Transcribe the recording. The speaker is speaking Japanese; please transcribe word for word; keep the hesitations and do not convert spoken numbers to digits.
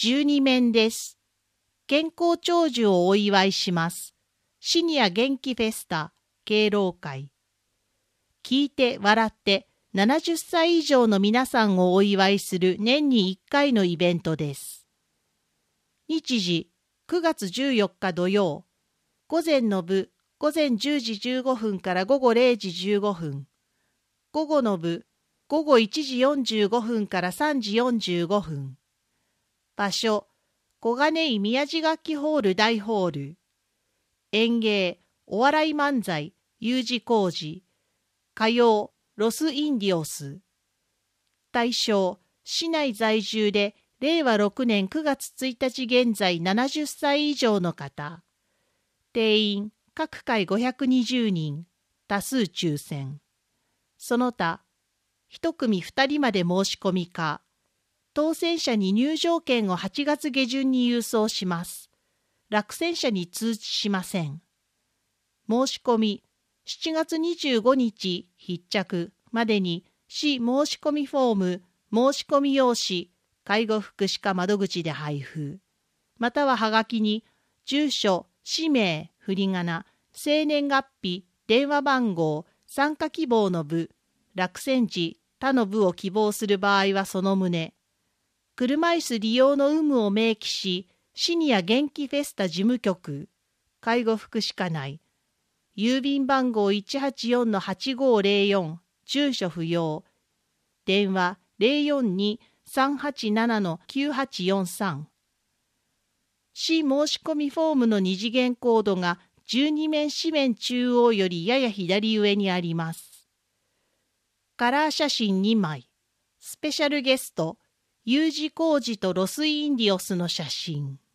じゅうにめんです。健康長寿をお祝いします。シニア元気フェスタ、敬老会。聞いて笑ってななじゅっさい以上の皆さんをお祝いする年にいっかいのイベントです。日時、くがつじゅうよっか土曜。午前の部、午前じゅうじじゅうごふんから午後れいじじゅうごふん。午後の部、午後いちじよんじゅうごふんからさんじよんじゅうごふん。場所、小金井宮地楽器ホール大ホール。演芸、お笑い漫才、U字工事。歌謡、ロスインディオス。対象、市内在住でれいわろくねんくがつついたち現在ななじゅっさい以上の方。定員、各回ごひゃくにじゅうにん。多数抽選。その他、一組二人まで申し込みか。当選者に入場券をはちがつげじゅんに郵送します。落選者に通知しません。申し込み、しちがつにじゅうごにち必着までに市申し込みフォーム、申し込み用紙、介護福祉課窓口で配布。またははがきに、住所、氏名、振り仮名、生年月日、電話番号、参加希望の部、落選時、他の部を希望する場合はその旨。車椅子利用の有無を明記し、シニア元気フェスタ事務局、介護福祉課内、郵便番号 いちはちよんのはちごーぜろよん、住所不要、電話 ゼロよんにーさんはちななのきゅうはちよんさん。市申し込みフォームの二次元コードがじゅうにめん紙面中央よりやや左上にあります。カラー写真にまい、スペシャルゲスト、U字工事とロスインディオスの写真。